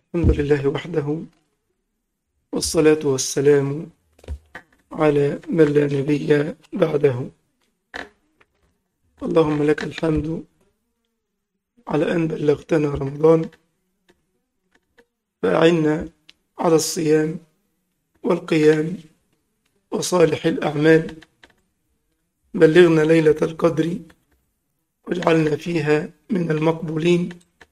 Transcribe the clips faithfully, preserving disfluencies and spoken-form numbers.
الحمد لله وحده، والصلاة والسلام على من لا نبي بعده. اللهم لك الحمد على أن بلغتنا رمضان، فأعنا على الصيام والقيام وصالح الأعمال. بلغنا ليلة القدر واجعلنا فيها من المقبولين.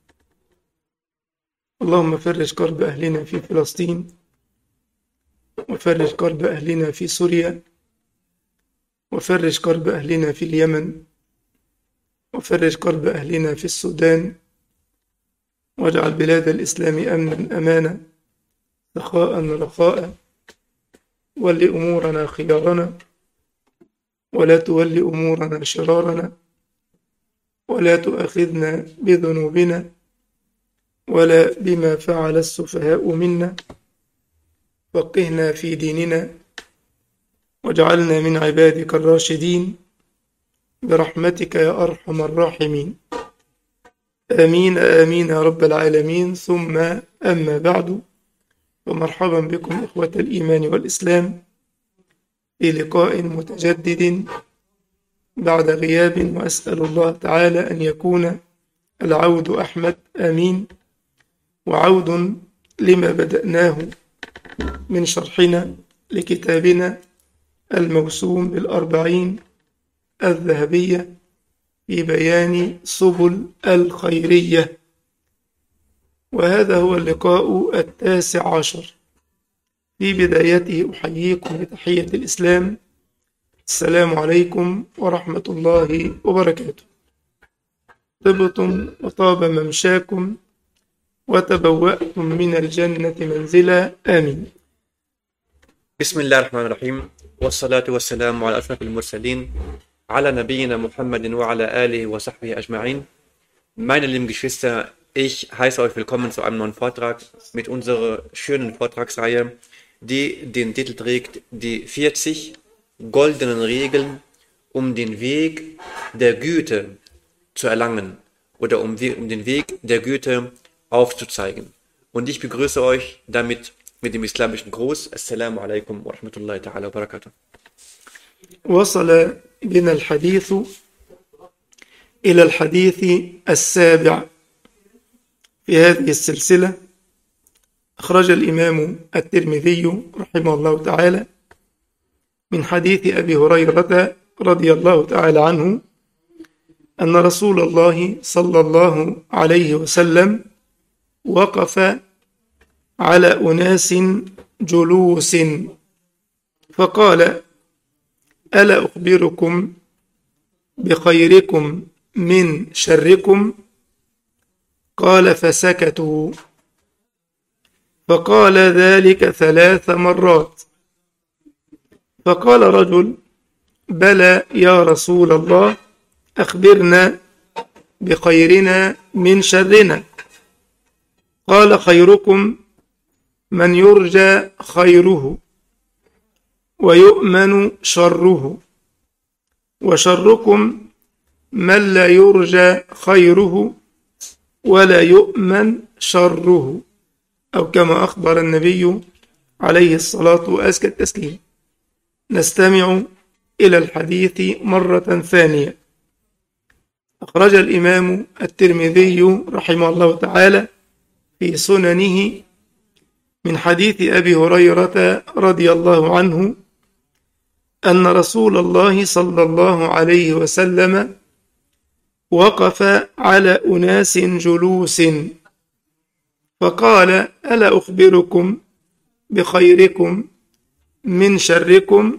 اللهم فرج كرب أهلنا في فلسطين، وفرج كرب أهلنا في سوريا، وفرج كرب أهلنا في اليمن، وفرج كرب أهلنا في السودان، واجعل بلاد الإسلام أمنا أمانا سخاء رخاء. ول أمورنا خيارنا، ولا تول أمورنا شرارنا، ولا تؤاخذنا بذنوبنا ولا بما فعل السفهاء منا. فقهنا في ديننا، واجعلنا من عبادك الراشدين برحمتك يا أرحم الراحمين. آمين آمين يا رب العالمين. ثم أما بعد، ومرحبا بكم إخوة الإيمان والإسلام في لقاء متجدد بعد غياب، وأسأل الله تعالى أن يكون العود أحمد آمين، وعود لما بدأناه من شرحنا لكتابنا الموسوم بالأربعين الذهبية في بيان سبل الخيرية. وهذا هو اللقاء التاسع عشر. في بدايته أحييكم بتحية الإسلام، السلام عليكم ورحمة الله وبركاته. طبتم وطاب ممشاكم وتبوأتم من الجنة منزلا آمين. بسم الله الرحمن الرحيم، والصلاة والسلام على أشرف المرسلين, على نبينا Muhammadin wa ala alihi wa sahbihi ajma'in. Meine lieben Geschwister, ich heiße euch willkommen zu einem neuen Vortrag mit unserer schönen Vortragsreihe, die den Titel trägt: Die vierzig goldenen Regeln, um den Weg der Güte zu erlangen oder um, um den Weg der Güte aufzuzeigen. Und ich begrüße euch damit mit dem islamischen Gruß. Assalamu alaikum wa rahmatullahi ta'ala wa barakatuh. وصل بنا الحديث إلى الحديث السابع في هذه السلسلة. أخرج الإمام الترمذي رحمه الله تعالى من حديث أبي هريرة رضي الله تعالى عنه أن رسول الله صلى الله عليه وسلم وقف على أناس جلوس فقال: ألا أخبركم بخيركم من شركم؟ قال فسكتوا، فقال ذلك ثلاث مرات. فقال رجل: بلى يا رسول الله، أخبرنا بخيرنا من شرنا. قال: خيركم من يرجى خيره ويؤمن شره، وشركم من لا يرجى خيره ولا يؤمن شره، أو كما أخبر النبي عليه الصلاة وأزكى التسليم. نستمع إلى الحديث مرة ثانية. أخرج الإمام الترمذي رحمه الله تعالى في سننه من حديث أبي هريرة رضي الله عنه أن رسول الله صلى الله عليه وسلم وقف على أناس جلوس فقال: ألا أخبركم بخيركم من شركم؟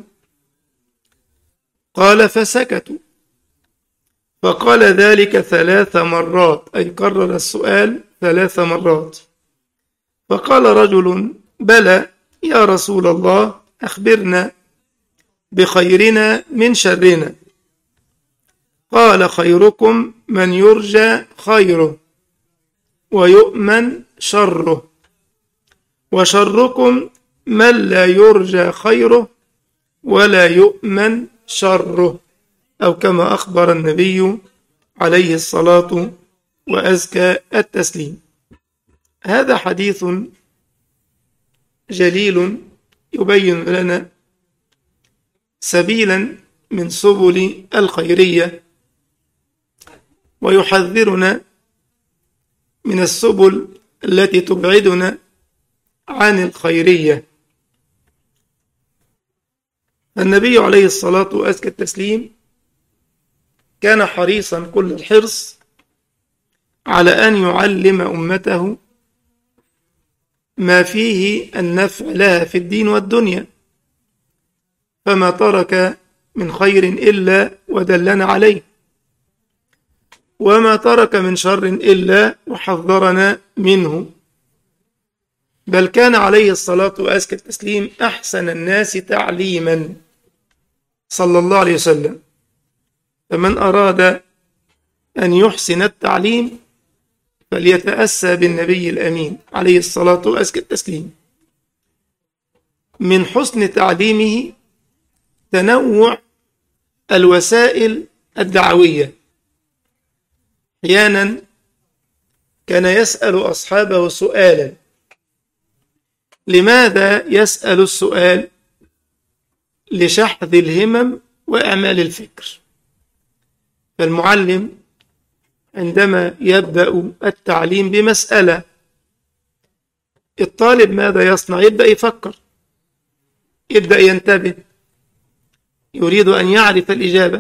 قال فسكتوا، فقال ذلك ثلاث مرات، أي كرر السؤال ثلاث مرات. فقال رجل: بلى يا رسول الله، أخبرنا بخيرنا من شرنا. قال: خيركم من يرجى خيره ويؤمن شره، وشركم من لا يرجى خيره ولا يؤمن شره، أو كما أخبر النبي عليه الصلاة وأزكى التسليم. هذا حديث جليل يبين لنا سبيلا من سبل الخيرية، ويحذرنا من السبل التي تبعدنا عن الخيرية. النبي عليه الصلاة وأزكى التسليم كان حريصا كل الحرص على أن يعلم أمته ما فيه النفع لها في الدين والدنيا، فما ترك من خير إلا ودلنا عليه، وما ترك من شر إلا وحذرنا منه. بل كان عليه الصلاة وأزكى التسليم أحسن الناس تعليما صلى الله عليه وسلم. فمن أراد أن يحسن التعليم فليتأسى بالنبي الأمين عليه الصلاة وأزكى التسليم. من حسن تعليمه تنوع الوسائل الدعوية. أحيانا كان يسأل أصحابه سؤالا. لماذا يسأل السؤال؟ لشحذ الهمم وإعمال الفكر. فالمعلم عندما يبدأ التعليم بمسألة، الطالب ماذا يصنع؟ يبدأ يفكر، يبدأ ينتبه، يريد أن يعرف الإجابة.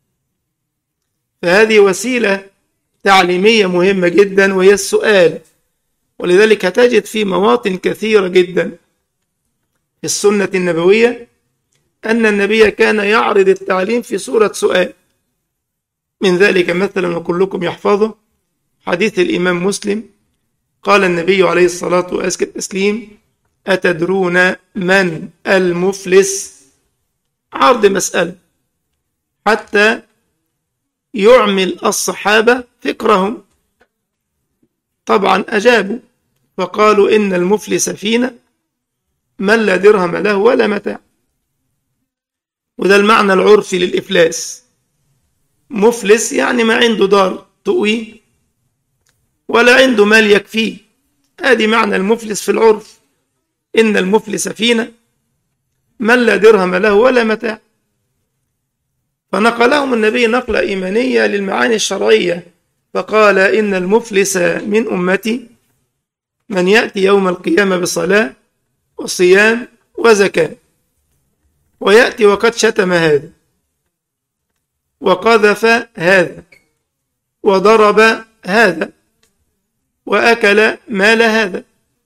فهذه وسيلة تعليمية مهمة جدا، وهي السؤال. ولذلك تجد في مواطن كثيرة جدا في السنة النبوية أن النبي كان يعرض التعليم في صورة سؤال. من ذلك مثلا وكلكم يحفظه حديث الإمام مسلم، قال النبي عليه الصلاة وأزكى التسليم: أتدرون من المفلس؟ عرض مسألة حتى يعمل الصحابة فكرهم. طبعا أجابوا فقالوا: إن المفلس فينا من لا درهم له ولا متاع. وده المعنى العرفي للإفلاس. مفلس يعني ما عنده دار تؤويه ولا عنده مال يكفيه. هذه معنى المفلس في العرف. إن المفلس فينا من لا درهم له ولا متاع. فنقلهم النبي نقلة إيمانية للمعاني الشرعية، فقال: إن المفلس من أمتي من يأتي يوم القيامة بصلاة وصيام وزكاة، ويأتي وقد شتم هذا وقذف هذا وضرب هذا وأكل مال هذا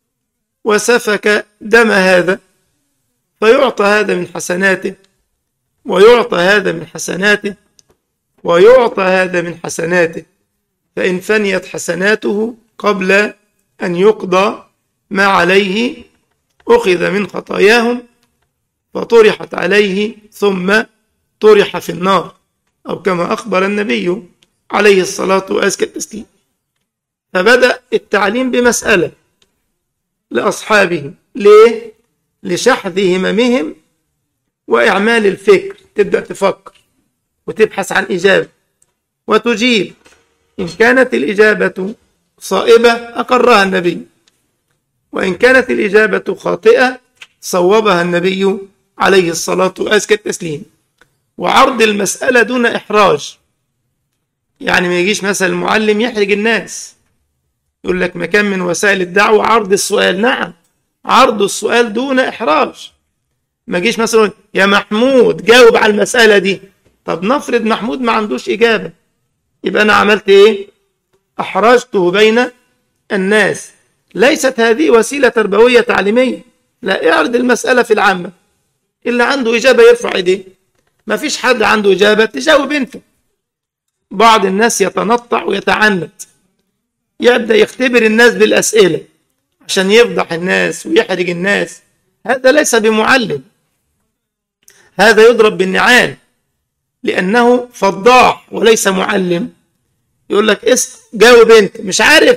وسفك دم هذا، فيعطى هذا من حسناته ويعطى هذا من حسناته ويعطى هذا من حسناته، فإن فنيت حسناته قبل أن يقضى ما عليه أخذ من خطاياهم فطرحت عليه ثم طرح في النار، أو كما أخبر النبي عليه الصلاة وأزكى التسليم. فبدأ التعليم بمسألة لأصحابه. ليه؟ لشحذ هممهم وإعمال الفكر. تبدأ تفكر وتبحث عن إجابة وتجيب. إن كانت الإجابة صائبة أقرها النبي، وإن كانت الإجابة خاطئة صوبها النبي عليه الصلاة وأزكى التسليم. وعرض المسألة دون إحراج. يعني ما يجيش مثلا المعلم يحرج الناس، يقول لك مكان من وسائل الدعوة عرض السؤال. نعم، عرض السؤال دون إحراج. ما يجيش مثلا: يا محمود جاوب على المسألة دي. طب نفرض محمود ما عندوش إجابة، يبقى أنا عملت إيه؟ أحرجته بين الناس. ليست هذه وسيلة تربوية تعليمية. لا، اعرض المسألة في العامة، اللي عنده إجابة يرفع إيديه. ما فيش حد عنده إجابة تجاوب أنت. بعض الناس يتنطع ويتعنت، يبدأ يختبر الناس بالأسئلة عشان يفضح الناس ويحرج الناس. هذا ليس بمعلم، هذا يضرب بالنعال، لأنه فضاح وليس معلم. يقول لك: اسم جاوب أنت. مش عارف،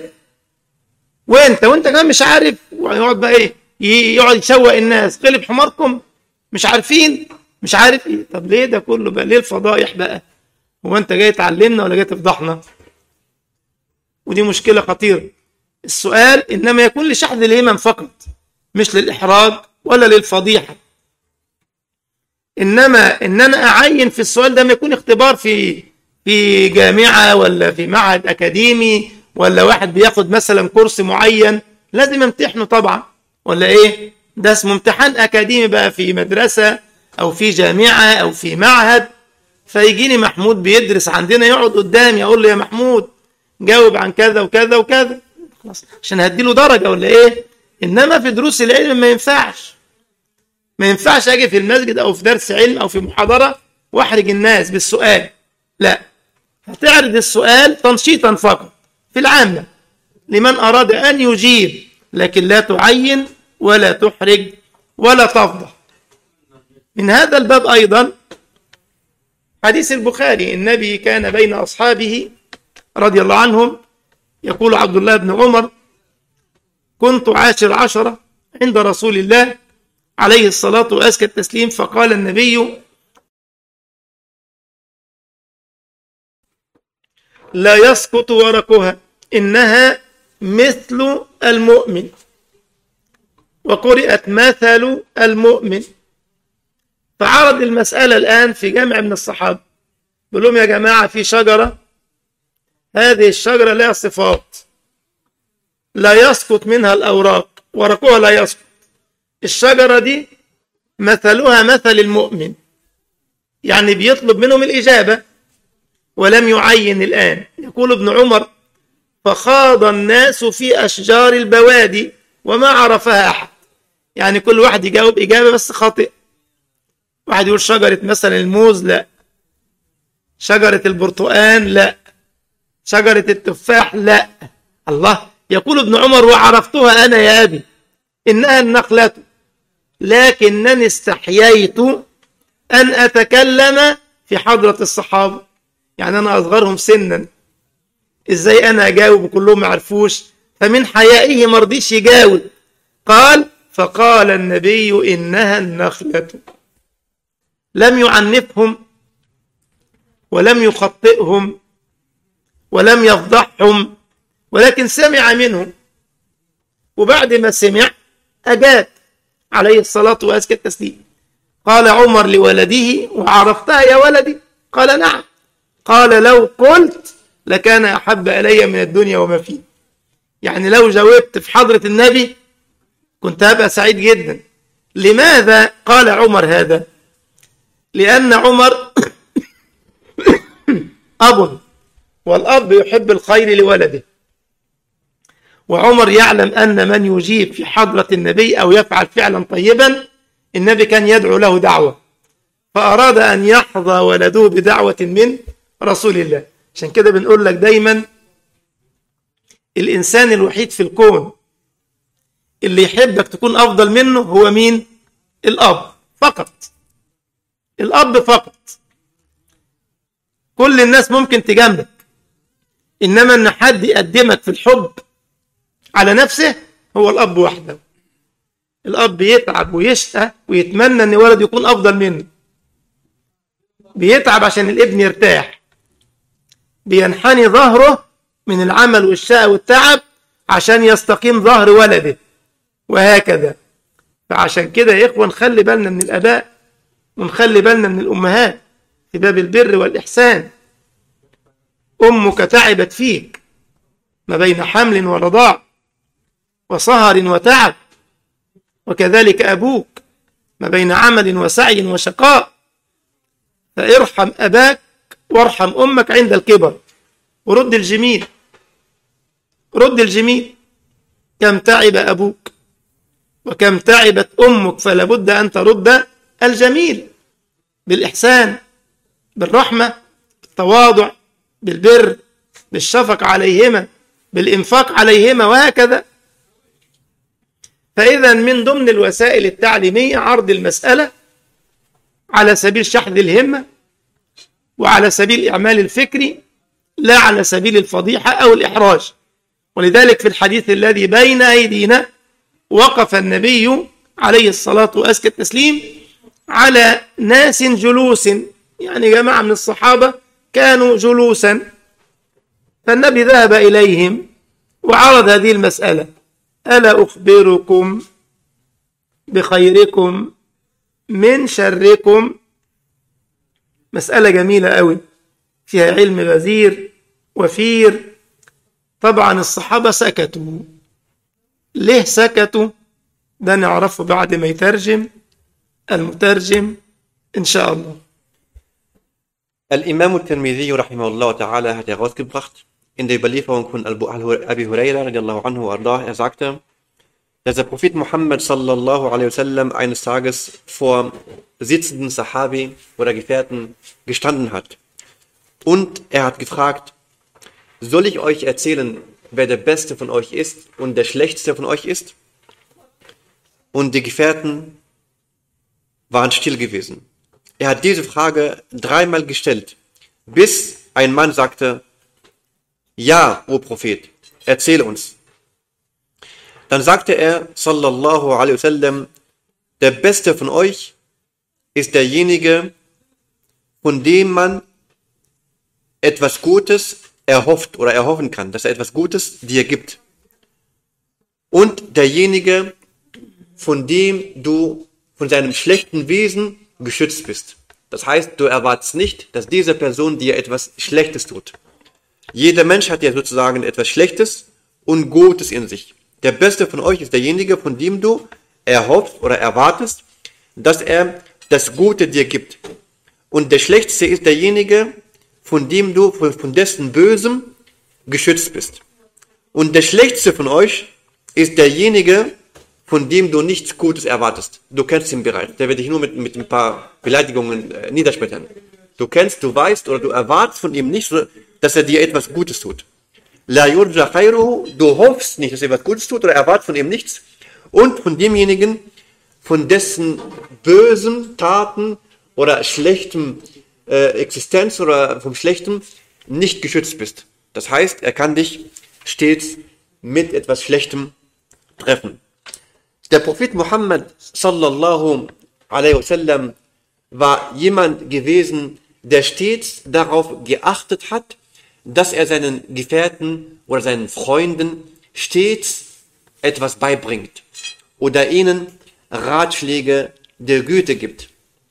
وأنت وأنت كمان مش عارف. ويقعد بقى إيه؟ يقعد يشوق الناس: قلب حماركم، مش عارفين، مش عارف إيه. طب ليه ده كله بقى؟ ليه الفضايح بقى؟ هو أنت جاي تعلمنا ولا جاي تفضحنا؟ ودي مشكلة خطيرة. السؤال إنما يكون لشحذ الهمم فقط، مش للإحراج ولا للفضيحة. إنما إن أنا أعين في السؤال ده ما يكون اختبار في في جامعة ولا في معهد أكاديمي ولا واحد بياخد مثلا كورس معين لازم امتحنه طبعا، ولا إيه؟ ده اسمه امتحان أكاديمي بقى في مدرسة أو في جامعة أو في معهد. فيجيني محمود بيدرس عندنا يقعد قدامي أقول له يا محمود جاوب عن كذا وكذا وكذا خلاص عشان هديله درجة ولا إيه؟ إنما في دروس العلم ما ينفعش، ما ينفعش أجي في المسجد أو في درس علم أو في محاضرة وأحرج الناس بالسؤال، لا، هتعرض السؤال تنشيطا فقط في العامة لمن أراد أن يجيب، لكن لا تعين ولا تحرج ولا تفضح. من هذا الباب أيضا حديث البخاري، النبي كان بين أصحابه رضي الله عنهم، يقول عبد الله بن عمر: كنت عاشر عشرة عند رسول الله عليه الصلاة وأزكى التسليم، فقال النبي: لا يسقط ورقها إنها مثل المؤمن، وقرئت مثل المؤمن. فعرض المسألة الآن في جمع من الصحابة، بيقول لهم: يا جماعة في شجرة، هذه الشجرة لها صفات، لا يسقط منها الأوراق، ورقها لا يسقط. الشجرة دي مثلها مثل المؤمن، يعني بيطلب منهم الإجابة ولم يعين الآن. يقول ابن عمر: فخاض الناس في أشجار البوادي وما عرفها أحد، يعني كل واحد يجاوب إجابة بس خاطئ. واحد يقول شجرة مثلا الموز، لا. شجرة البرتقان، لا. شجرة التفاح، لا. الله، يقول ابن عمر: وعرفتها أنا يا أبي إنها النخلة، لكنني استحييت أن أتكلم في حضرة الصحابة، يعني أنا أصغرهم سنا، إزاي أنا أجاوب وكلهم ما عرفوش؟ فمن حيائه ما رضيش يجاوب. قال: فقال النبي: إنها النخلة. لم يعنفهم ولم يخطئهم ولم يفضحهم، ولكن سمع منهم، وبعد ما سمع أجاب عليه الصلاة وأزكى التسليم. قال عمر لولده: وعرفتها يا ولدي؟ قال: نعم. قال: لو قلت لكان أحب إلي من الدنيا وما فيه، يعني لو جاوبت في حضرة النبي كنت هبقى سعيد جدا. لماذا قال عمر هذا؟ لأن عمر أب، والأب يحب الخير لولده، وعمر يعلم أن من يجيب في حضرة النبي أو يفعل فعلا طيبا النبي كان يدعو له دعوة، فأراد أن يحظى ولده بدعوة من رسول الله. عشان كده بنقول لك دايما الإنسان الوحيد في الكون اللي يحبك تكون أفضل منه هو مين؟ الأب فقط، الأب فقط. كل الناس ممكن تجاملك، إنما أن حد يقدمك في الحب على نفسه هو الأب وحده. الأب يتعب ويشقى ويتمنى أن ولده يكون أفضل منه، بيتعب عشان الابن يرتاح، بينحني ظهره من العمل والشقى والتعب عشان يستقيم ظهر ولده، وهكذا. فعشان كده يا إخوة نخلي بالنا من الآباء ونخلي بالنا من الأمهات في باب البر والإحسان. أمك تعبت فيك ما بين حمل ورضاع وسهر وتعب، وكذلك أبوك ما بين عمل وسعي وشقاء، فارحم أباك وارحم أمك عند الكبر، ورد الجميل، رد الجميل. كم تعب أبوك وكم تعبت أمك، فلا بد أن ترد الجميل بالإحسان، بالرحمة، بالتواضع، بالبر، بالشفقة عليهما، بالإنفاق عليهما، وهكذا. فإذا من ضمن الوسائل التعليمية عرض المسألة على سبيل شحذ الهمة وعلى سبيل الإعمال الفكري، لا على سبيل الفضيحة أو الإحراج. ولذلك في الحديث الذي بين أيدينا وقف النبي عليه الصلاة وأزكى التسليم على ناس جلوس، يعني جماعة من الصحابة كانوا جلوسا، فالنبي ذهب إليهم وعرض هذه المسألة: ألا أخبركم بخيركم من شركم؟ مسألة جميلة قوي، فيها علم غزير وفير. طبعا الصحابة سكتوا. ليه سكتوا؟ ده نعرفه بعد ما يترجم المترجم إن شاء الله. Al-Imam al-Tirmidhi rahimahullah ta'ala hat herausgebracht, in der Überlieferung von Abi Huraira radiallahu anhu ardah, er sagte, dass der Prophet Muhammad sallallahu alaihi wasallam eines Tages vor sitzenden Sahabi oder Gefährten gestanden hat. Und er hat gefragt: Soll ich euch erzählen, wer der Beste von euch ist und der Schlechteste von euch ist? Und die Gefährten waren still gewesen. Er hat diese Frage dreimal gestellt, bis ein Mann sagte: Ja, o Prophet, erzähle uns. Dann sagte er, sallallahu alaihi wasallam, der Beste von euch ist derjenige, von dem man etwas Gutes erhofft oder erhoffen kann, dass er etwas Gutes dir gibt. Und derjenige, von dem du von seinem schlechten Wesen geschützt bist. Das heißt, du erwartest nicht, dass diese Person dir etwas Schlechtes tut. Jeder Mensch hat ja sozusagen etwas Schlechtes und Gutes in sich. Der Beste von euch ist derjenige, von dem du erhoffst oder erwartest, dass er das Gute dir gibt. Und der Schlechteste ist derjenige, von dem du, von, von dessen Bösem geschützt bist. Und der Schlechteste von euch ist derjenige, von dem du nichts Gutes erwartest. Du kennst ihn bereits. Der wird dich nur mit, mit ein paar Beleidigungen äh, niederschmettern. Du kennst, du weißt oder du erwartest von ihm nicht, dass er dir etwas Gutes tut. La yurja khayruhu, du hoffst nicht, dass er etwas Gutes tut oder erwartest von ihm nichts. Und von demjenigen, von dessen bösen Taten oder schlechtem äh, Existenz oder vom Schlechten nicht geschützt bist. Das heißt, er kann dich stets mit etwas Schlechtem treffen. Der Prophet Muhammad sallallahu alaihi wasallam war jemand gewesen, der stets darauf geachtet hat, dass er seinen Gefährten oder seinen Freunden stets etwas beibringt oder ihnen Ratschläge der Güte gibt.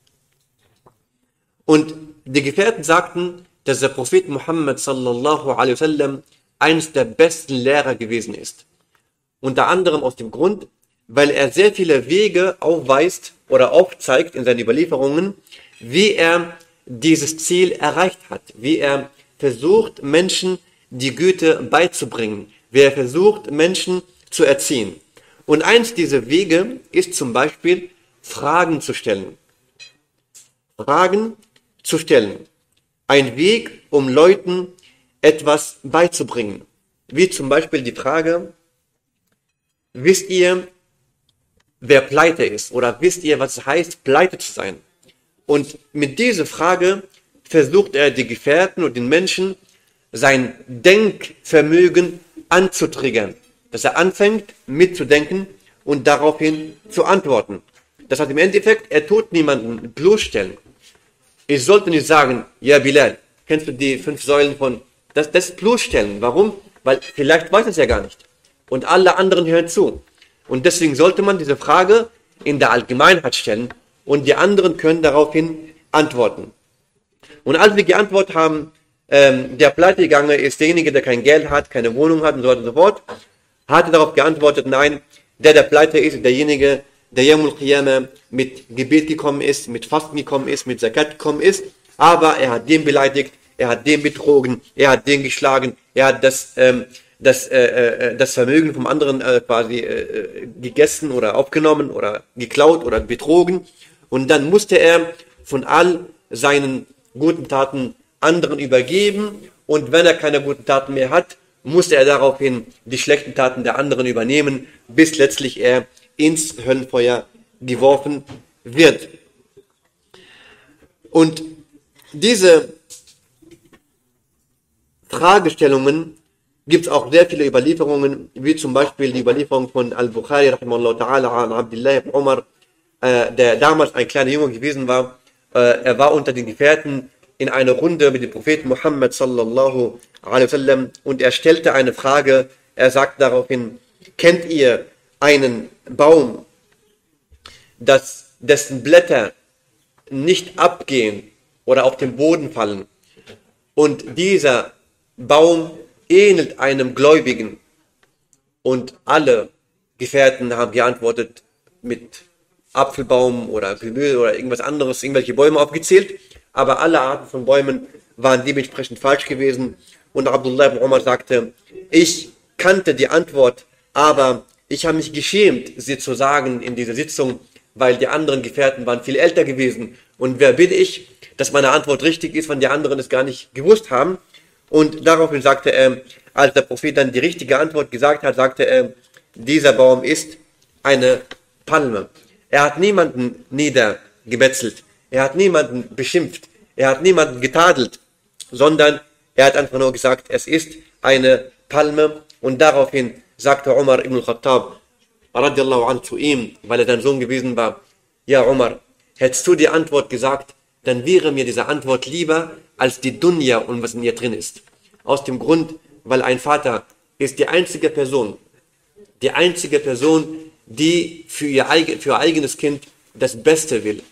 Und die Gefährten sagten, dass der Prophet Muhammad sallallahu alaihi wasallam eines der besten Lehrer gewesen ist. Unter anderem aus dem Grund, weil er sehr viele Wege aufweist oder aufzeigt in seinen Überlieferungen, wie er dieses Ziel erreicht hat, wie er versucht, Menschen die Güte beizubringen, wie er versucht, Menschen zu erziehen. Und eins dieser Wege ist zum Beispiel, Fragen zu stellen. Fragen zu stellen. Ein Weg, um Leuten etwas beizubringen. Wie zum Beispiel die Frage: Wisst ihr, wer pleite ist? Oder wisst ihr, was es heißt, pleite zu sein? Und mit dieser Frage versucht er, die Gefährten und den Menschen sein Denkvermögen anzutriggern. Dass er anfängt mitzudenken und daraufhin zu antworten. Das heißt im Endeffekt, er tut niemanden bloßstellen. Ich sollte nicht sagen: Ja, Bilal, kennst du die fünf Säulen von... Das, das ist bloßstellen. Warum? Weil vielleicht weiß es ja gar nicht. Und alle anderen hören zu. Und deswegen sollte man diese Frage in der Allgemeinheit stellen und die anderen können daraufhin antworten. Und als wir geantwortet haben, ähm, der Pleitegegangen ist derjenige, der kein Geld hat, keine Wohnung hat und so weiter und so fort, hat er darauf geantwortet: Nein, der, der pleite ist, derjenige, der Yawmul Qiyamah mit Gebet gekommen ist, mit Fasten gekommen ist, mit Zakat gekommen ist, aber er hat den beleidigt, er hat den betrogen, er hat den geschlagen, er hat das... Ähm, Das, äh, das Vermögen vom anderen äh, quasi äh, gegessen oder aufgenommen oder geklaut oder betrogen. Und dann musste er von all seinen guten Taten anderen übergeben. Und wenn er keine guten Taten mehr hat, musste er daraufhin die schlechten Taten der anderen übernehmen, bis letztlich er ins Höllenfeuer geworfen wird. Und diese Fragestellungen gibt es auch sehr viele Überlieferungen, wie zum Beispiel die Überlieferung von Al-Bukhari, rahimahullah ta'ala, an Abdullah ibn Umar, äh, der damals ein kleiner Junge gewesen war. Äh, er war unter den Gefährten in einer Runde mit dem Propheten Muhammad sallallahu alaihi wasallam und er stellte eine Frage, Er sagt daraufhin, kennt ihr einen Baum, dass, dessen Blätter nicht abgehen oder auf den Boden fallen? Und dieser Baum ähnelt einem Gläubigen. Und alle Gefährten haben geantwortet mit Apfelbaum oder Gemüse oder irgendwas anderes, irgendwelche Bäume aufgezählt. Aber alle Arten von Bäumen waren dementsprechend falsch gewesen. Und Abdullah ibn Umar sagte, ich kannte die Antwort, aber ich habe mich geschämt, sie zu sagen in dieser Sitzung, weil die anderen Gefährten waren viel älter gewesen. Und wer bin ich, dass meine Antwort richtig ist, wenn die anderen es gar nicht gewusst haben? Und daraufhin sagte er, als der Prophet dann die richtige Antwort gesagt hat, sagte er, dieser Baum ist eine Palme. Er hat niemanden niedergemetzelt, er hat niemanden beschimpft, er hat niemanden getadelt, sondern er hat einfach nur gesagt, es ist eine Palme. Und daraufhin sagte Umar ibn al-Khattab, radiallahu anhu, zu ihm, weil er sein Sohn gewesen war, ja Umar, hättest du die Antwort gesagt, dann wäre mir diese Antwort lieber als die Dunya und was in ihr drin ist. Aus dem Grund, weil ein Vater ist die einzige Person, die einzige Person, die für ihr, eigen, für ihr eigenes Kind das Beste will.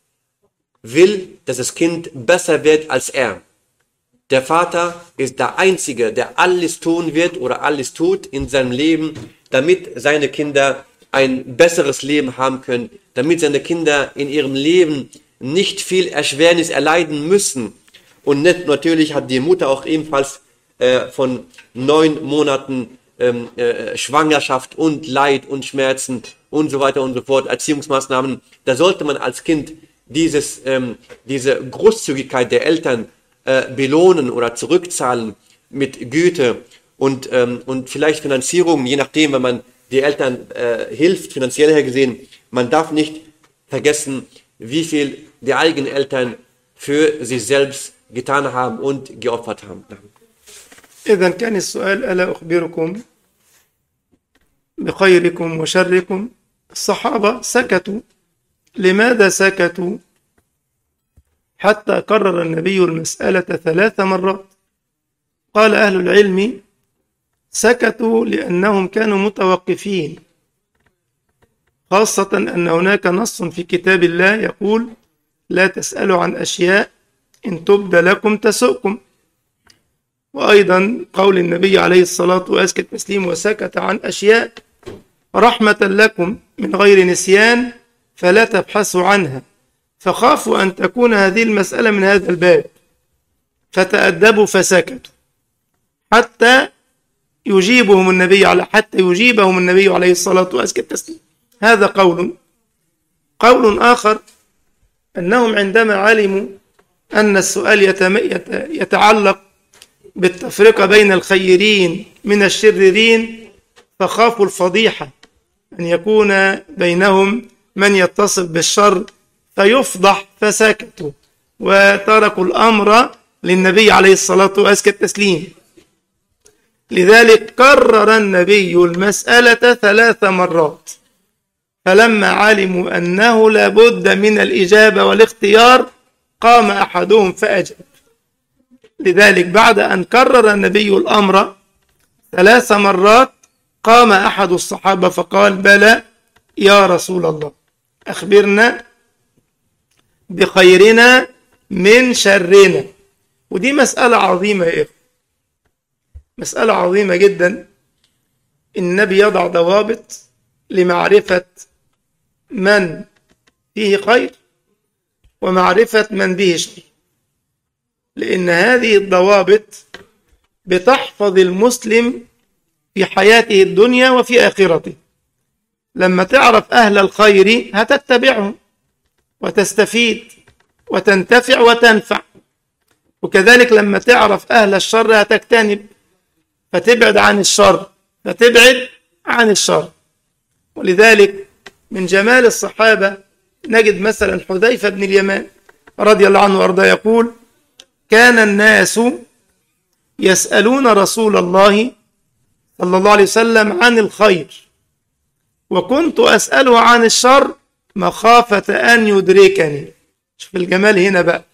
Will, dass das Kind besser wird als er. Der Vater ist der Einzige, der alles tun wird oder alles tut in seinem Leben, damit seine Kinder ein besseres Leben haben können, damit seine Kinder in ihrem Leben nicht viel Erschwernis erleiden müssen. Und nicht, natürlich hat die Mutter auch ebenfalls äh, von neun Monaten ähm, äh, Schwangerschaft und Leid und Schmerzen und so weiter und so fort, Erziehungsmaßnahmen. Da sollte man als Kind dieses, ähm, diese Großzügigkeit der Eltern äh, belohnen oder zurückzahlen mit Güte und, ähm, und vielleicht Finanzierung, je nachdem, wenn man die Eltern äh, hilft, finanziell her gesehen. Man darf nicht vergessen, wie viel die eigenen Eltern für sich selbst getan haben und geopfert haben. إذن كان السؤال ألا أخبركم بخيركم وشركم؟ الصحابة سكتوا. لماذا سكتوا؟ حتى كرر النبي المسألة ثلاث مرات. قال أهل العلم سكتوا لأنهم كانوا متوقفين، خاصة أن هناك نص في كتاب الله يقول لا تسألوا عن أشياء إن تبد لكم تسؤكم. وأيضا قول النبي عليه الصلاة وأزكى التسليم وسكت عن أشياء رحمة لكم من غير نسيان فلا تبحثوا عنها. فخافوا أن تكون هذه المسألة من هذا الباب فتأدبوا فسكتوا حتى يجيبهم النبي على حتى يجيبهم النبي عليه الصلاة وأزكى التسليم. هذا قول. قول آخر أنهم عندما علموا أن السؤال يتعلق بالتفرقة بين الخيرين من الشريرين فخافوا الفضيحة، أن يكون بينهم من يتصف بالشر فيفضح، فسكتوا وتركوا الأمر للنبي عليه الصلاة وأزكى التسليم. لذلك كرر النبي المسألة ثلاث مرات، فلما علموا أنه لابد من الإجابة والاختيار قام أحدهم فأجاب. لذلك بعد أن كرر النبي الأمر ثلاث مرات قام أحد الصحابة فقال بلى يا رسول الله أخبرنا بخيرنا من شرنا. ودي مسألة عظيمة يا إخوة، مسألة عظيمة جدا. النبي يضع ضوابط لمعرفة من فيه خير ومعرفة من به شر، لأن هذه الضوابط بتحفظ المسلم في حياته الدنيا وفي آخرته. لما تعرف أهل الخير هتتبعهم وتستفيد وتنتفع وتنفع، وكذلك لما تعرف أهل الشر هتجتنب فتبعد عن الشر فتبعد عن الشر. ولذلك من جمال الصحابة نجد مثلا حذيفة بن اليمان رضي الله عنه وارضاه يقول كان الناس يسألون رسول الله صلى الله عليه وسلم عن الخير وكنت أسأله عن الشر مخافة أن يدركني. شوف الجمال هنا بقى،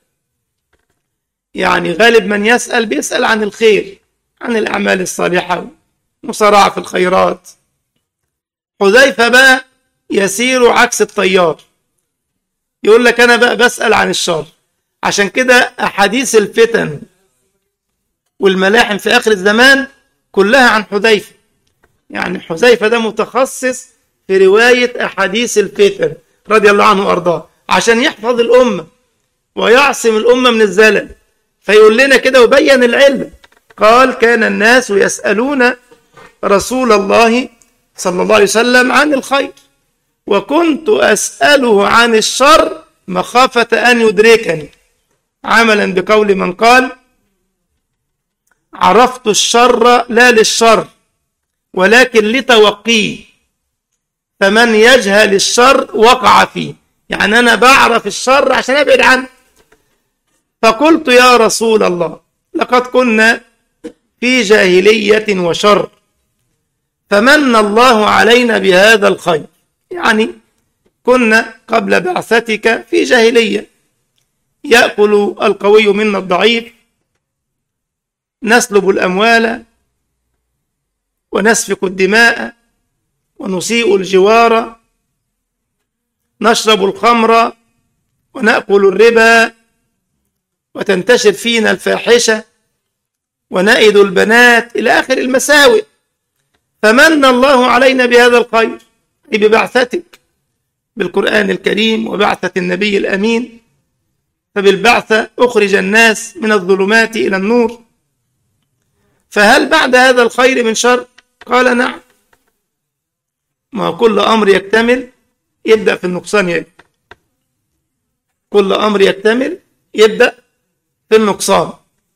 يعني غالب من يسأل بيسأل عن الخير، عن الأعمال الصالحة مصارعة في الخيرات. حذيفة بقى يسير عكس التيار، يقول لك أنا بقى بسأل عن الشر. عشان كده أحاديث الفتن والملاحم في آخر الزمان كلها عن حذيفة. يعني حذيفة ده متخصص في رواية أحاديث الفتن رضي الله عنه وأرضاه، عشان يحفظ الأمة ويعصم الأمة من الزلل. فيقول لنا كده وبين العلم، قال كان الناس يسألون رسول الله صلى الله عليه وسلم عن الخير، وكنت أسأله عن الشر مخافة أن يدركني، عملا بقول من قال عرفت الشر لا للشر ولكن لتوقيه، فمن يجهل الشر وقع فيه. يعني أنا بعرف الشر عشان أبعد عنه. فقلت يا رسول الله لقد كنا في جاهلية وشر، فمن الله علينا بهذا الخير. يعني كنا قبل بعثتك في جاهلية، يأكل القوي منا الضعيف، نسلب الأموال ونسفك الدماء ونسيء الجوار، نشرب الخمر ونأكل الربا، وتنتشر فينا الفاحشة ونائد البنات إلى آخر المساوئ. فمن الله علينا بهذا الخير ببعثتك بالقرآن الكريم وبعثة النبي الأمين، فبالبعثة أخرج الناس من الظلمات إلى النور. فهل بعد هذا الخير من شر؟ قال نعم. ما كل أمر يكتمل يبدأ في النقصان يبدأ. كل أمر يكتمل يبدأ في النقصان،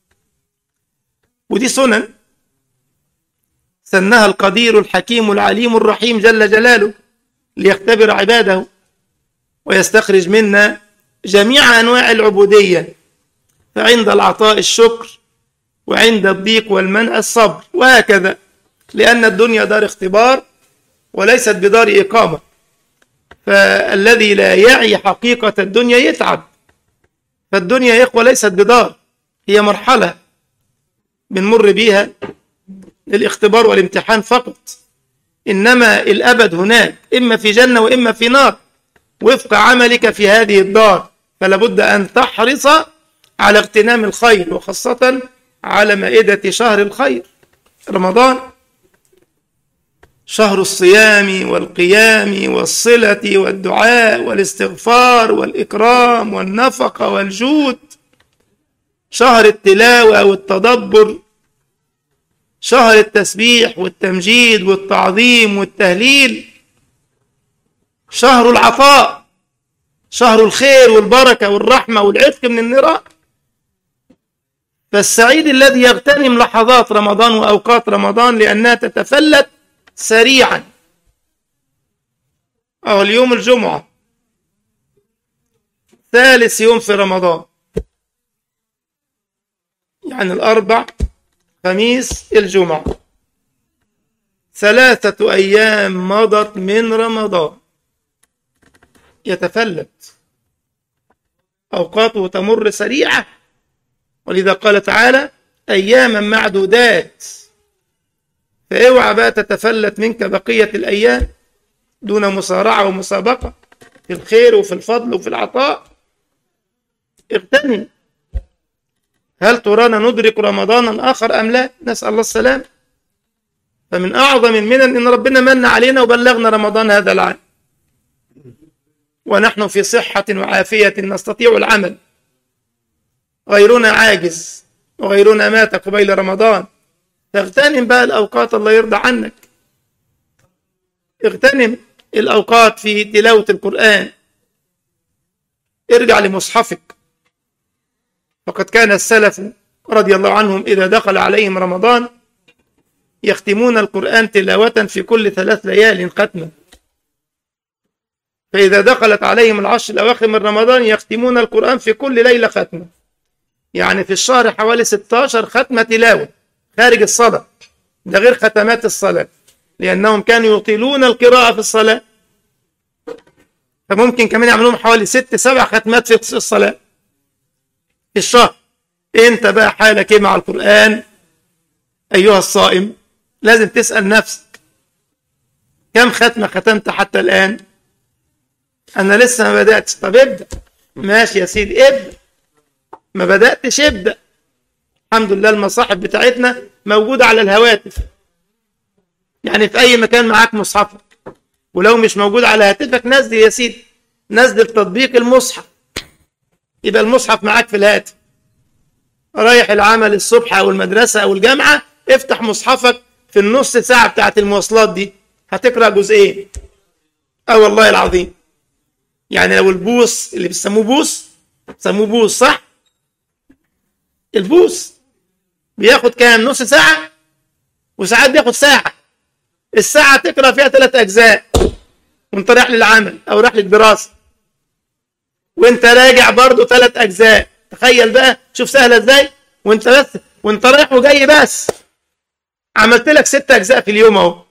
ودي سنن سنها القدير الحكيم العليم الرحيم جل جلاله ليختبر عباده ويستخرج منا جميع أنواع العبودية. فعند العطاء الشكر، وعند الضيق والمنع الصبر، وهكذا. لأن الدنيا دار اختبار وليست بدار إقامة. فالذي لا يعي حقيقة الدنيا يتعب. فالدنيا يا إخوة ليست بدار، هي مرحلة بنمر بيها للاختبار والامتحان فقط. إنما الأبد هناك، إما في جنة وإما في نار، وفق عملك في هذه الدار. فلا بد أن تحرص على اغتنام الخير، وخاصة على مائدة شهر الخير رمضان، شهر الصيام والقيام والصلة والدعاء والاستغفار والإكرام والنفقة والجود، شهر التلاوة والتدبر، شهر التسبيح والتمجيد والتعظيم والتهليل، شهر العطاء، شهر الخير والبركة والرحمة والعتق من النيران. فالسعيد الذي يغتنم لحظات رمضان وأوقات رمضان لأنها تتفلت سريعا. أو اليوم الجمعة ثالث يوم في رمضان، يعني الأربع خميس الجمعة، ثلاثة أيام مضت من رمضان، يتفلت أوقاته تمر سريعة. ولذا قال تعالى أياما معدودات. فاوعى بقى تتفلت منك بقية الأيام دون مصارعة ومسابقة في الخير وفي الفضل وفي العطاء. اغتنم. هل ترانا ندرك رمضانا آخر أم لا؟ نسأل الله السلام. فمن أعظم المنن إن ربنا من علينا وبلغنا رمضان هذا العام ونحن في صحة وعافية نستطيع العمل. غيرنا عاجز وغيرنا مات قبيل رمضان. فاغتنم بقى الأوقات الله يرضى عنك. اغتنم الأوقات في تلاوة القرآن. ارجع لمصحفك. فقد كان السلف رضي الله عنهم إذا دخل عليهم رمضان يختمون القرآن تلاوة في كل ثلاث ليال ختمة. فإذا دخلت عليهم العشر الأواخر من رمضان يختمون القرآن في كل ليلة ختمة. يعني في الشهر حوالي ستة عشر ختمة تلاوة خارج الصلاة، ده غير ختمات الصلاة، لأنهم كانوا يطيلون القراءة في الصلاة. فممكن كمان يعملون حوالي ست سبع ختمات في الصلاة في الشهر. انت بقى حالك ايه مع القرآن أيها الصائم؟ لازم تسأل نفسك كم ختمة ختمت حتى الآن؟ أنا لسه ما بدأتش. طب ابدأ. ماشي يا سيدي ابدأ. ما بدأتش ابدأ. الحمد لله المصاحف بتاعتنا موجودة على الهواتف، يعني في أي مكان معاك مصحفك، ولو مش موجود على هاتفك نزل يا سيدي، نزل تطبيق المصحف، يبقى المصحف معاك في الهاتف. رايح العمل الصبح أو المدرسة أو الجامعة، افتح مصحفك في النص ساعة بتاعت المواصلات دي هتقرأ جزئين. اه والله العظيم. يعني لو البوص اللي بيسموه بوص، بيسموه بوص صح؟ البوص بياخد كام؟ نص ساعة، وساعات بياخد ساعة. الساعة تقرأ فيها ثلاث أجزاء وانت رايح للعمل أو رايح للدراسة، وانت راجع برضو ثلاث أجزاء. تخيل بقى، شوف سهلة ازاي. وانت بس وانت رايح وجاي بس عملت لك ست أجزاء في اليوم اهو.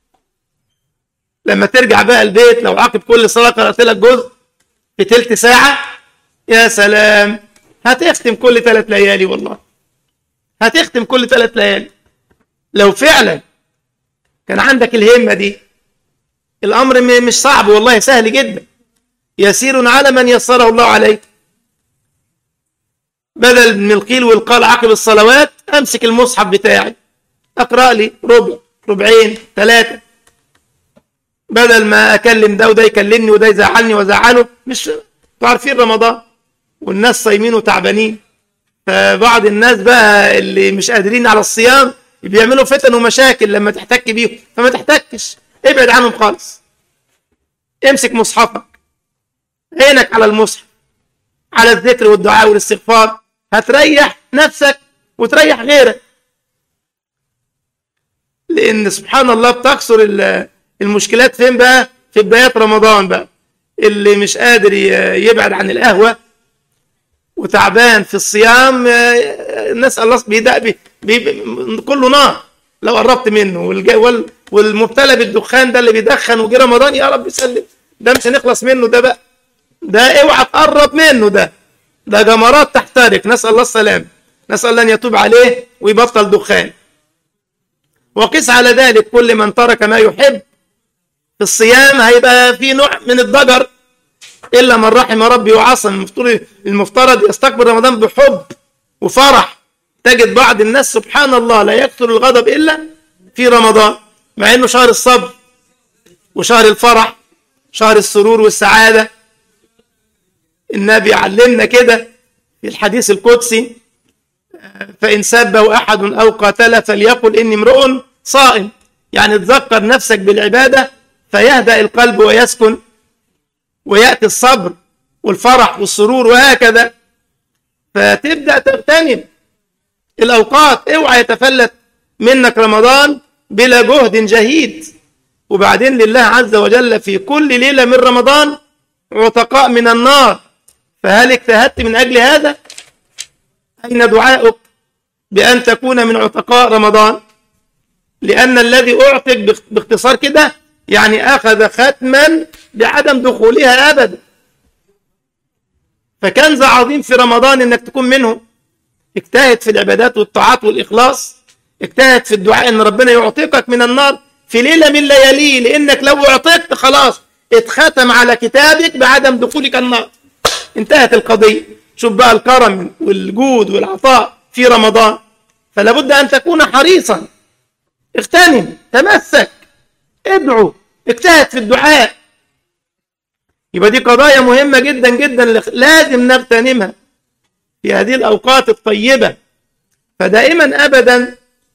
لما ترجع بقى البيت لو عقب كل صلاة قرأت لك جزء في تلت ساعة، يا سلام، هتختم كل ثلاث ليالي. والله هتختم كل ثلاث ليالي لو فعلا كان عندك الهمة دي. الأمر مش صعب والله، سهل جدا، يسير على من يسره الله عليه. بدل من القيل والقال عقب الصلوات، أمسك المصحف بتاعي أقرأ لي ربع، ربعين، ثلاثة، بدل ما أكلم ده وده يكلمني وده يزعلني وزعله. مش تعرفين رمضان والناس صايمين وتعبانين، فبعض الناس بقى اللي مش قادرين على الصيام بيعملوا فتن ومشاكل لما تحتك بيهم، فما تحتكش، ابعد عنهم خالص. امسك مصحفك، عينك على المصحف، على الذكر والدعاء والاستغفار، هتريح نفسك وتريح غيرك. لأن سبحان الله بتكسر المشكلات فين بقى؟ في بدايات رمضان بقى. اللي مش قادر يبعد عن القهوة وتعبان في الصيام، نسأل الله بيدق بي بي كله نار لو قربت منه. والمبتلى بالدخان ده اللي بيدخن وجي رمضان، يا رب يسلم، ده مش هنخلص منه ده بقى، ده اوعى تقرب منه، ده ده جمرات تحترق، نسأل الله السلام، نسأل الله أن يتوب عليه ويبطل دخان. وقس على ذلك كل من ترك ما يحب في الصيام هيبقى في نوع من الضجر، إلا من رحم ربي وعصم. المفترض يستقبل رمضان بحب وفرح. تجد بعض الناس سبحان الله لا يكثر الغضب إلا في رمضان، مع إنه شهر الصبر وشهر الفرح، شهر السرور والسعادة. النبي علمنا كده في الحديث القدسي: فإن سبه أحد أو قاتله فليقل إني امرؤ صائم. يعني تذكر نفسك بالعبادة فيهدأ القلب ويسكن، ويأتي الصبر والفرح والسرور وهكذا. فتبدأ تغتنم الأوقات، اوعى يتفلت منك رمضان بلا جهد جهيد. وبعدين لله عز وجل في كل ليلة من رمضان عتقاء من النار، فهل اجتهدت من أجل هذا؟ أين دعاؤك بأن تكون من عتقاء رمضان؟ لأن الذي أعتق باختصار كده يعني أخذ ختما بعدم دخولها أبدا. فكنز عظيم في رمضان إنك تكون منه. اجتهد في العبادات والطاعات والإخلاص، اجتهد في الدعاء إن ربنا يعتقك من النار في ليلة من لياليه، لأنك لو اعتقت خلاص اتختم على كتابك بعدم دخولك النار، انتهت القضية. شوف بقى الكرم والجود والعطاء في رمضان. فلا بد أن تكون حريصا، اغتنم، تمسك، ادعو، اجتهد في الدعاء. يبقى دي قضايا مهمة جدا جدا لازم نغتنمها في هذه الأوقات الطيبة. فدائما أبدا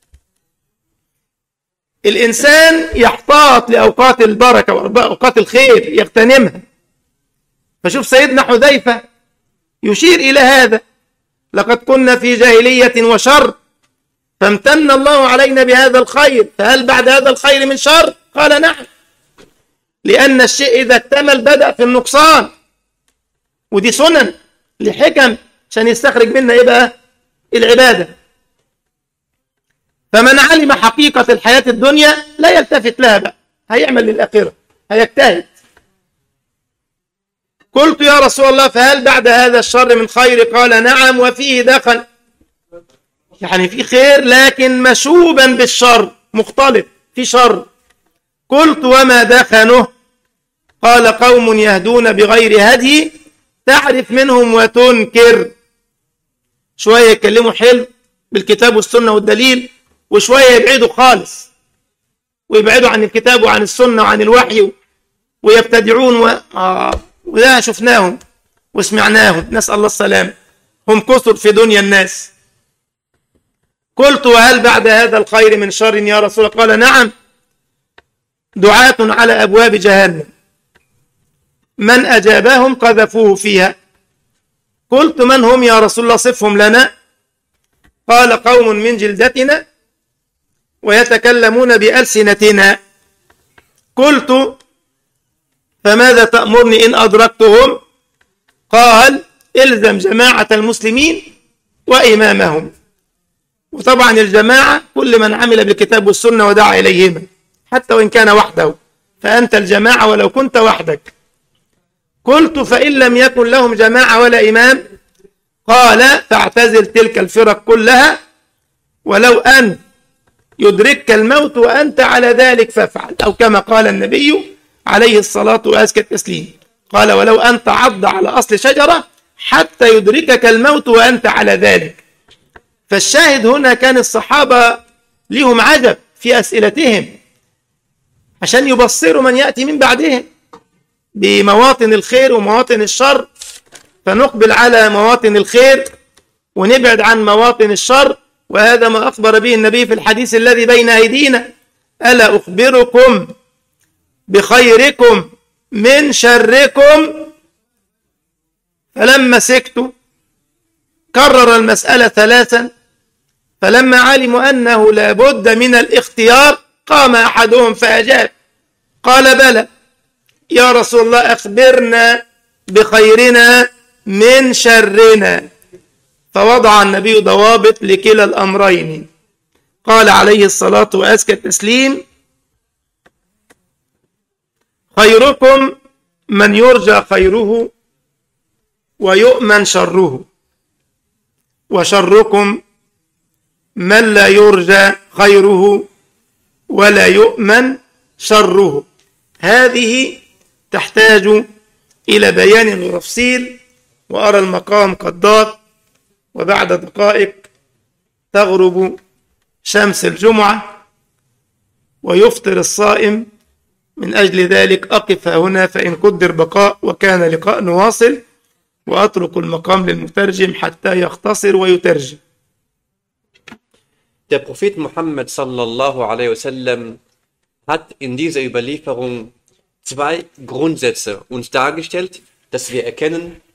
الإنسان يحتاط لأوقات البركة وأوقات الخير يغتنمها. فشوف سيدنا حذيفة يشير إلى هذا: لقد كنا في جاهلية وشر فامتن الله علينا بهذا الخير، فهل بعد هذا الخير من شر؟ قال نعم، لأن الشيء إذا اكتمل بدأ في النقصان، ودي سنن لحكم عشان يستخرج منها إيه بقى؟ العبادة. فمن علم حقيقة الحياة الدنيا لا يلتفت لها بقى، هيعمل للآخرة، هيجتهد. قلت يا رسول الله فهل بعد هذا الشر من خير؟ قال نعم وفيه دخل، يعني في خير لكن مشوبا بالشر، مختلط في شر. قلت وما دخنه؟ قال قوم يهدون بغير هدي تعرف منهم وتنكر. شوية يتكلموا حلو بالكتاب والسنة والدليل، وشوية يبعدوا خالص ويبعدوا عن الكتاب وعن السنة وعن الوحي ويبتدعون و... آه. وده شفناهم وسمعناهم، نسأل الله السلام، هم كثر في دنيا الناس. قلت وهل بعد هذا الخير من شر يا رسول الله؟ قال نعم، دعاة على أبواب جهنم من أجابهم قذفوه فيها. قلت من هم يا رسول الله؟ صفهم لنا. قال قوم من جلدتنا ويتكلمون بألسنتنا. قلت فماذا تأمرني إن أدركتهم؟ قال إلزم جماعة المسلمين وإمامهم. وطبعا الجماعة كل من عمل بالكتاب والسنة ودعا إليهما حتى وإن كان وحده، فأنت الجماعة ولو كنت وحدك. قلت فإن لم يكن لهم جماعة ولا إمام؟ قال فاعتزل تلك الفرق كلها، ولو أن يدركك الموت وأنت على ذلك فافعل، أو كما قال النبي عليه الصلاة وأزكى التسليم، قال ولو أن تعض على أصل شجرة حتى يدركك الموت وأنت على ذلك. فالشاهد هنا كان الصحابة لهم عجب في أسئلتهم عشان يبصروا من يأتي من بعدهم بمواطن الخير ومواطن الشر، فنقبل على مواطن الخير ونبعد عن مواطن الشر. وهذا ما أخبر به النبي في الحديث الذي بين أيدينا: ألا أخبركم بخيركم من شركم؟ فلما سكتوا كرر المسألة ثلاثا، فلما علموا أنه لا بد من الاختيار قام أحدهم فأجاب قال بلى يا رسول الله، أخبرنا بخيرنا من شرنا. فوضع النبي ضوابط لكلا الأمرين. قال عليه الصلاة وأزكى التسليم: خيركم من يرجى خيره ويؤمن شره، وشركم من لا يرجى خيره ولا يؤمن شره. هذه تحتاج إلى بيان وتفصيل، وأرى المقام قد ضاق، وبعد دقائق تغرب شمس الجمعة ويفطر الصائم. من أجل ذلك أقف هنا فإن قدر بقاء وكان لقاء نواصل، وأترك المقام للمترجم حتى يختصر ويترجم. Der Prophet Muhammad sallallahu alaihi wasallam hat in dieser Überlieferung zwei Grundsätze uns dargestellt, dass wir erkennen,